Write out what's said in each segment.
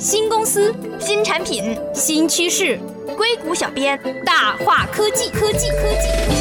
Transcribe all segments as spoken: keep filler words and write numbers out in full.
新公司、新产品、新趋势，硅谷小编大话科技，科技，科技。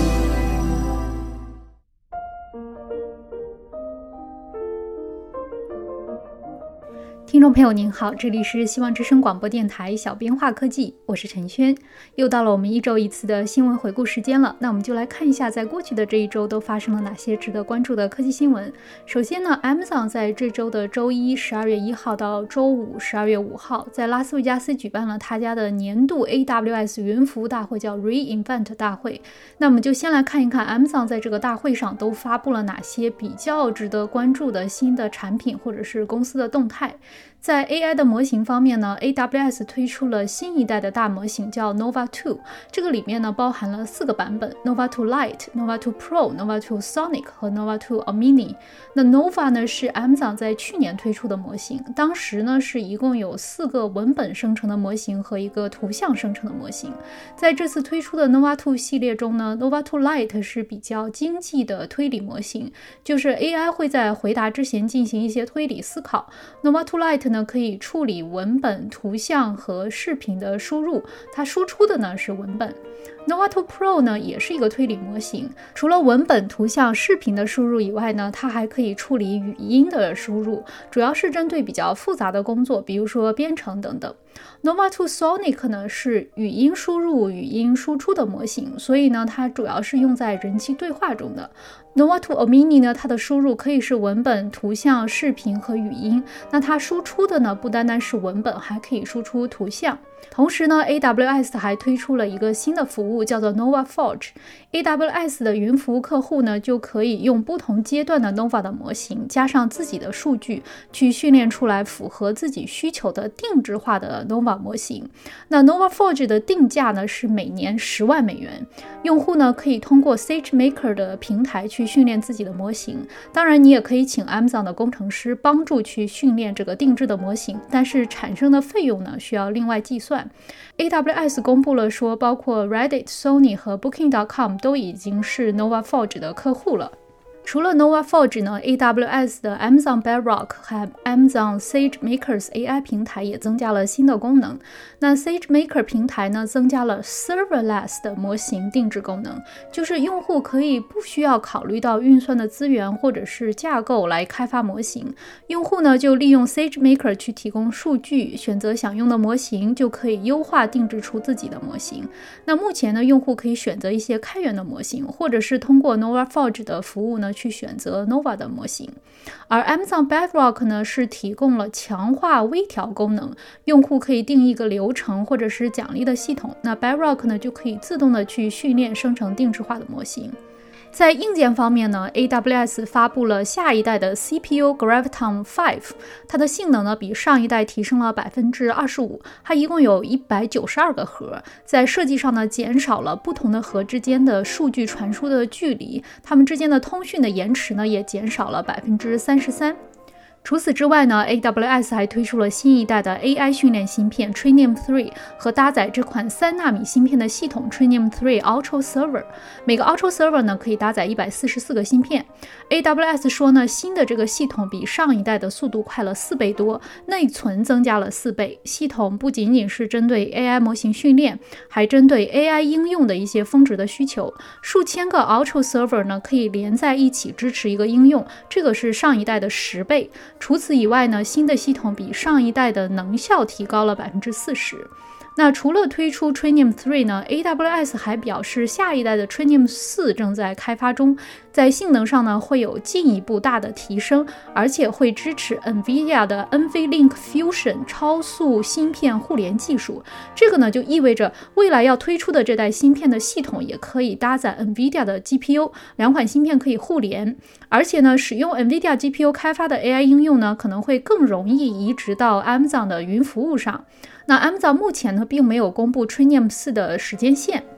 听众朋友您好，这里是希望之声广播电台小编话科技，我是陈轩。又到了我们一周一次的新闻回顾时间了，那我们就来看一下在过去的这一周都发生了哪些值得关注的科技新闻。首先呢 Amazon 在这周的周一十二月一号到周五十二月五号在拉斯维加斯举办了他家的年度 A W S 云服务大会，叫 re:Invent 大会。那我们就先来看一看 Amazon 在这个大会上都发布了哪些比较值得关注的新的产品或者是公司的动态。在 A I 的模型方面呢 A W S 推出了新一代的大模型叫 Nova 二， 这个里面呢包含了四个版本 Nova 二 Lite、Nova 二 Pro、Nova 二 Sonic 和 Nova 二 Mini。 那 Nova 呢是 Amazon 在去年推出的模型，当时呢是一共有四个文本生成的模型和一个图像生成的模型。在这次推出的 Nova 二系列中呢 Nova 二 Lite 是比较经济的推理模型，就是 A I 会在回答之前进行一些推理思考。 Nova 二 Lite呢可以处理文本、图像和视频的输入，它输出的呢是文本。Nova 二 Pro 呢也是一个推理模型，除了文本、图像、视频的输入以外呢，它还可以处理语音的输入，主要是针对比较复杂的工作，比如说编程等等。Nova 二 Sonic 呢是语音输入、语音输出的模型，所以呢它主要是用在人机对话中的。Nova 二 Mini 呢，它的输入可以是文本、图像、视频和语音，那它输出的呢不单单是文本，还可以输出图像。同时呢 A W S 还推出了一个新的服务叫做 Nova Forge。 A W S 的云服务客户呢就可以用不同阶段的 Nova 的模型加上自己的数据去训练出来符合自己需求的定制化的 Nova 模型。那 Nova Forge 的定价呢是每年十万美元，用户呢可以通过 SageMaker 的平台去训练自己的模型，当然你也可以请 Amazon 的工程师帮助去训练这个定制的模型，但是产生的费用呢需要另外计算。 A W S 公布了说包括 Reddit、Sony 和 Booking 点 com 都已经是 Nova Forge 的客户了。除了 Nova Forge 呢 A W S 的 Amazon Bedrock 和 Amazon SageMaker A I 平台也增加了新的功能。那 SageMaker 平台呢增加了 Serverless 的模型定制功能，就是用户可以不需要考虑到运算的资源或者是架构来开发模型，用户呢就利用 SageMaker 去提供数据，选择想用的模型，就可以优化定制出自己的模型。那目前呢用户可以选择一些开源的模型，或者是通过 Nova Forge 的服务呢去选择 Nova 的模型。而 Amazon Bedrock 呢是提供了强化微调功能，用户可以定一个流程或者是奖励的系统，那 Bedrock 呢就可以自动的去训练生成定制化的模型。在硬件方面呢 A W S 发布了下一代的 C P U Graviton 五， 它的性能呢比上一代提升了 百分之二十五， 它一共有一百九十二个核，在设计上呢减少了不同的核之间的数据传输的距离，它们之间的通讯的延迟呢也减少了 百分之三十三。除此之外呢 A W S 还推出了新一代的 A I 训练芯片 Trainium 三和搭载这款三纳米芯片的系统 Trainium 三 Ultra Server， 每个 Ultra Server 呢可以搭载一百四十四个芯片。 A W S 说呢新的这个系统比上一代的速度快了四倍多，内存增加了四倍，系统不仅仅是针对 A I 模型训练，还针对 A I 应用的一些峰值的需求。数千个 Ultra Server 呢可以连在一起支持一个应用，这个是上一代的十倍。除此以外呢，新的系统比上一代的能效提高了 百分之四十。那除了推出 Trainium 三呢 A W S 还表示下一代的 Trainium 四正在开发中，在性能上呢会有进一步大的提升，而且会支持 NVIDIA 的 NVLink Fusion 超速芯片互联技术。这个呢就意味着未来要推出的这代芯片的系统也可以搭载 NVIDIA 的 G P U， 两款芯片可以互联，而且呢使用 NVIDIA G P U 开发的 A I 应用呢可能会更容易移植到 Amazon 的云服务上。那 Amazon 目前呢并没有公布 Trainium 四的时间线。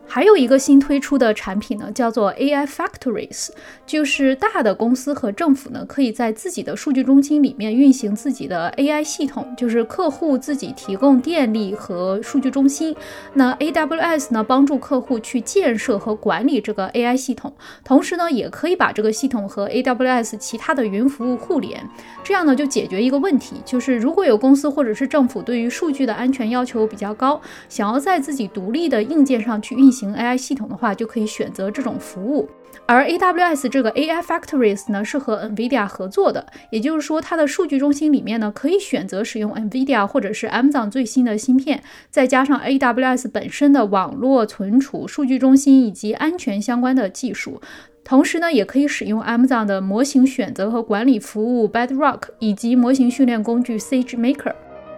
还有一个新推出的产品呢，叫做 A I Factories， 就是大的公司和政府呢，可以在自己的数据中心里面运行自己的 A I 系统，就是客户自己提供电力和数据中心，那 A W S 呢帮助客户去建设和管理这个 A I 系统，同时呢也可以把这个系统和 A W S 其他的云服务互联，这样呢就解决一个问题，就是如果有公司或者是政府对于数据的安全要求比较高，想要在自己独立的硬件上去运行A I 系统的话，就可以选择这种服务。而 A W S 这个 A I Factories 呢是和 NVIDIA 合作的，也就是说它的数据中心里面呢可以选择使用 NVIDIA 或者是 Amazon 最新的芯片，再加上 A W S 本身的网络存储、数据中心以及安全相关的技术。同时呢也可以使用 Amazon 的模型选择和管理服务 Bedrock 以及模型训练工具 SageMaker。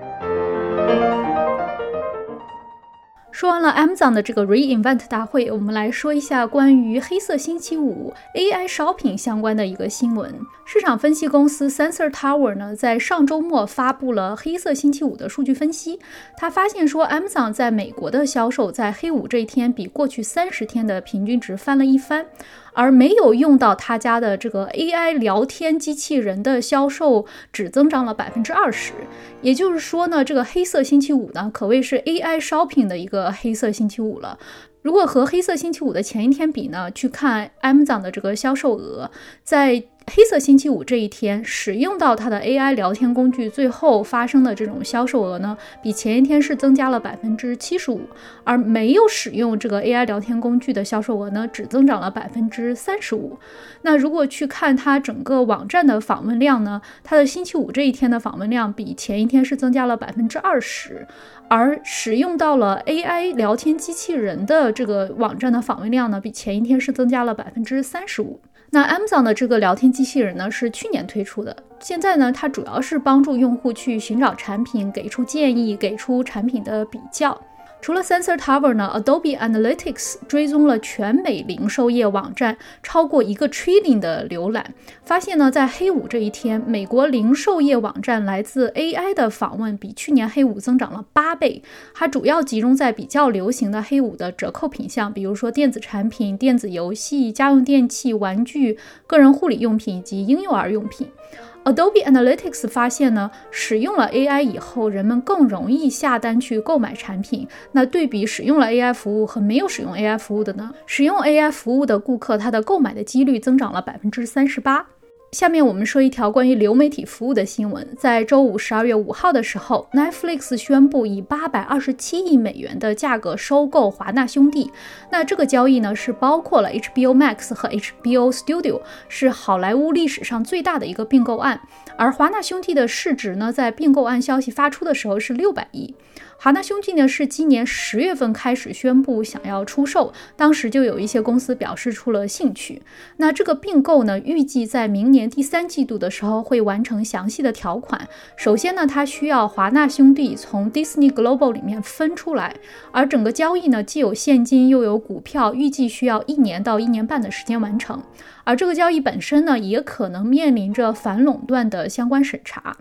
说完了 Amazon 的这个 Reinvent 大会，我们来说一下关于黑色星期五 A I Shopping 相关的一个新闻。市场分析公司 Sensor Tower 呢，在上周末发布了黑色星期五的数据分析。他发现说 Amazon 在美国的销售在黑五这一天比过去三十天的平均值翻了一番，而没有用到他家的这个 A I 聊天机器人的销售只增长了 百分之二十。 也就是说呢，这个黑色星期五呢可谓是 A I Shopping 的一个黑色星期五了。如果和黑色星期五的前一天比呢，去看 Amazon 的这个销售额，在黑色星期五这一天使用到它的 A I 聊天工具最后发生的这种销售额呢，比前一天是增加了 百分之七十五， 而没有使用这个 A I 聊天工具的销售额呢只增长了 百分之三十五。 那如果去看它整个网站的访问量呢，它的星期五这一天的访问量比前一天是增加了 百分之二十， 而使用到了 A I 聊天机器人的这个网站的访问量呢，比前一天是增加了 百分之三十五。那 Amazon 的这个聊天机器人呢是去年推出的，现在呢它主要是帮助用户去寻找产品，给出建议，给出产品的比较。除了 Sensor Tower 呢 Adobe Analytics 追踪了全美零售业网站超过一个 trillion 的浏览，发现呢在黑五这一天，美国零售业网站来自 A I 的访问比去年黑五增长了八倍，它主要集中在比较流行的黑五的折扣品项，比如说电子产品、电子游戏、家用电器、玩具、个人护理用品以及婴幼儿用品。Adobe Analytics 发现呢，使用了 A I 以后，人们更容易下单去购买产品。那对比使用了 A I 服务和没有使用 A I 服务的呢，使用 A I 服务的顾客，他的购买的几率增长了 百分之三十八。下面我们说一条关于流媒体服务的新闻。在周五十二月五号的时候， Netflix 宣布以八百二十七亿美元的价格收购华纳兄弟。那这个交易呢是包括了 H B O Max 和 H B O Studio， 是好莱坞历史上最大的一个并购案。而华纳兄弟的市值呢，在并购案消息发出的时候是六百亿。华纳兄弟呢是今年十月份开始宣布想要出售，当时就有一些公司表示出了兴趣。那这个并购呢，预计在明年第三季度的时候会完成详细的条款。首先呢，它需要华纳兄弟从 Disney Global 里面分出来，而整个交易呢既有现金又有股票，预计需要一年到一年半的时间完成。而这个交易本身呢，也可能面临着反垄断的相关审查。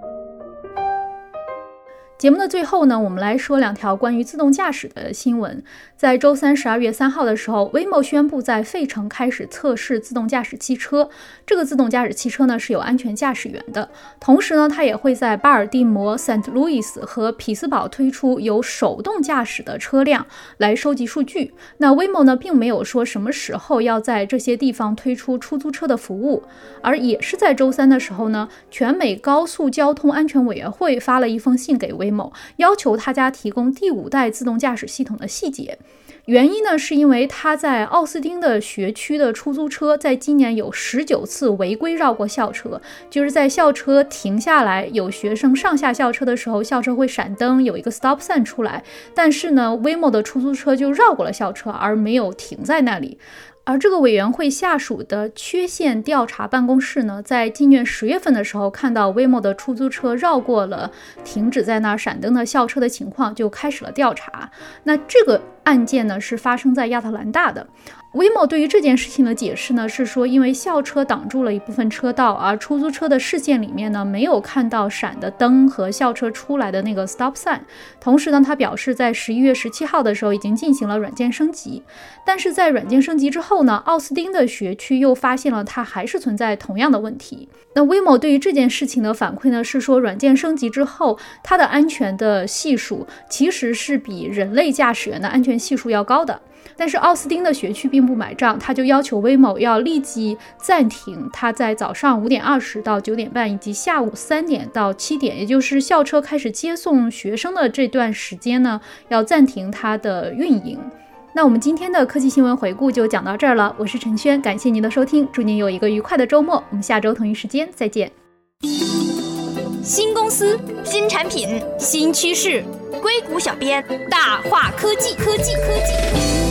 节目的最后呢，我们来说两条关于自动驾驶的新闻。在周三十二月三号的时候， Waymo 宣布在费城开始测试自动驾驶汽车。这个自动驾驶汽车呢是有安全驾驶员的，同时呢它也会在巴尔的摩、Saint Louis 和匹兹堡推出有手动驾驶的车辆来收集数据。那 Waymo 呢并没有说什么时候要在这些地方推出出租车的服务。而也是在周三的时候呢，全美高速交通安全委员会发了一封信给 Waymo， 要求他家提供第五代自动驾驶系统的细节。原因呢，是因为他在奥斯汀的学区的出租车在今年有十九次违规绕过校车，就是在校车停下来，有学生上下校车的时候，校车会闪灯，有一个 stop sign 出来，但是呢 Waymo 的出租车就绕过了校车，而没有停在那里。而这个委员会下属的缺陷调查办公室呢，在今年十月份的时候，看到 Waymo 的出租车绕过了停止在那儿闪灯的校车的情况，就开始了调查。那这个案件呢是发生在亚特兰大的。Waymo 对于这件事情的解释呢是说，因为校车挡住了一部分车道，而出租车的视线里面呢没有看到闪的灯和校车出来的那个 stop sign。同时呢，他表示在十一月十七号的时候已经进行了软件升级，但是在软件升级之后呢，奥斯汀的学区又发现了它还是存在同样的问题。那 Waymo 对于这件事情的反馈呢是说，软件升级之后，它的安全的系数其实是比人类驾驶员的安全系数要高的。但是奥斯汀的学区并不买账，他就要求 Waymo 要立即暂停他在早上五点二十到九点半以及下午三点到七点，也就是校车开始接送学生的这段时间呢，要暂停它的运营。那我们今天的科技新闻回顾就讲到这儿了，我是陈轩，感谢您的收听，祝您有一个愉快的周末，我们下周同一时间再见。 新公司、新产品、新趋势，硅谷小编大话科技，科技，科技。